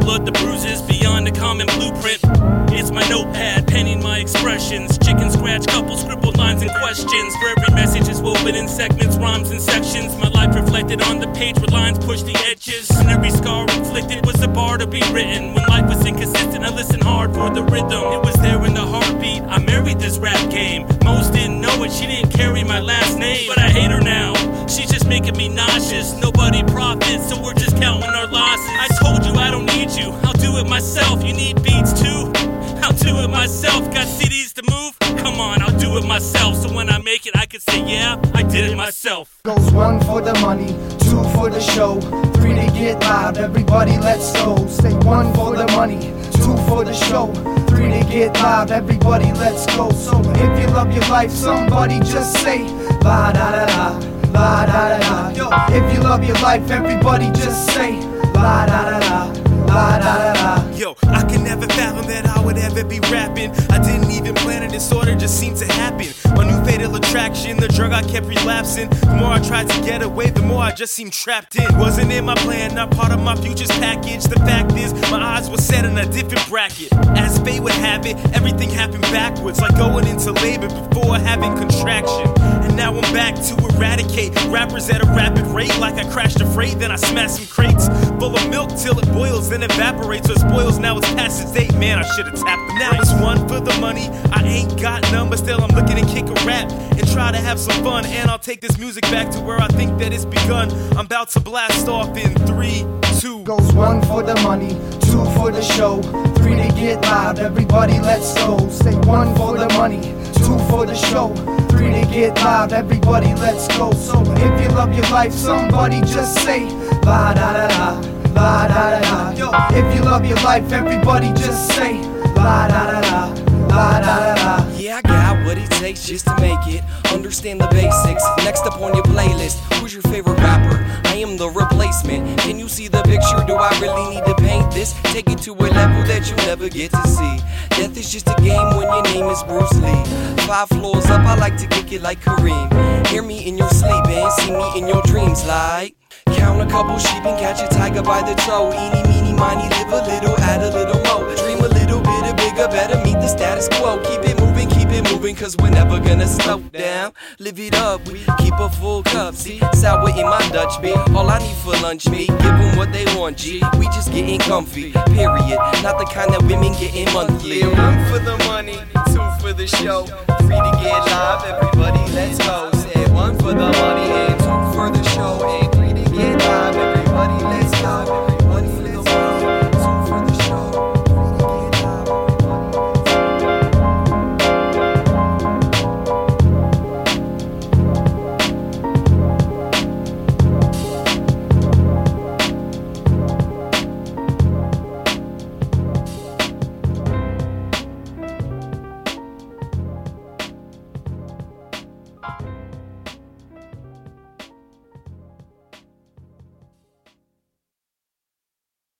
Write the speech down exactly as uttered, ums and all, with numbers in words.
blood, the bruises, beyond the common blueprint. It's my notepad, penning my expressions. Chicken scratch, couple scribbled lines and questions. For every message is woven in segments, rhymes and sections. My life reflected on the page where lines push the edges. And every scar inflicted was a bar to be written. When life was inconsistent, I listened hard for the rhythm. It was there in the heartbeat. I married this rap game. Most didn't know it, she didn't carry my last name. But I hate her now, she's just making me nauseous. Nobody profits, so we're just counting our losses. I told you I don't need you, I'll do it myself. You need beats too? I'll do it myself. Got C Ds to move? Come on, I'll do it myself. So when I make it, I can say, yeah, I did it myself. Goes one for the money, two for the show, three to get loud, everybody let's go. Say one for the money, two for the show, three to get loud, everybody let's go. So if you love your life, somebody just say la da da da, la da da da. If you love your life, everybody just say la da da da, la da da da. Yo, I can never fathom that I would ever be rapping. I didn't even plan it, this order just seemed to happen. My new fatal attraction, the drug I kept relapsing. The more I tried to get away, the more I just seemed trapped in. Wasn't in my plan, not part of my future's package. The fact is, my odds were set in a different bracket. As fate would have it, everything happened backwards, like going into labor before having contraction. And now I'm back to eradicate rappers at a rapid rate. Like I crashed a freight, then I smashed some crates full of milk till it boils, then evaporates. So it spoils, now it's past its date. Man, I should've tapped the Now it's one for the money, I ain't got none, but still I'm looking to kick a rap and try to have some fun. And I'll take this music back to where I think that it's begun. I'm about to blast off in three, two. Goes one for the money, two for the show, three to get loud, everybody let's go. Say one for the money, two for the show, three to get loud, everybody let's go. So if you love your life, somebody just say la da da da, la da da da. If you love your life, everybody just say la da da da, la da da da. Yeah, I got what it takes just to make it. Understand the basics. Next up on your playlist, who's your favorite rapper? I am the replacement. Can you see the picture? Do I really need to paint this? Take it to a level that you'll never get to see. Death is just a game when your name is Bruce Lee. Five floors up, I like to kick it like Kareem. Hear me in your sleep and see me in your dreams like count a couple sheep and catch a tiger by the toe. Eeny, meeny, miny, live a little, add a little more. Dream a little bit of bigger, better meet the status quo. Keep it moving, keep it moving, cause we're never gonna slow down. Live it up, we keep a full cup. See, sour in my Dutch beer, all I need for lunch meat. Give them what they want, G, we just getting comfy, period. Not the kind that women getting monthly. Yeah, one for the money, two for the show, three to get live.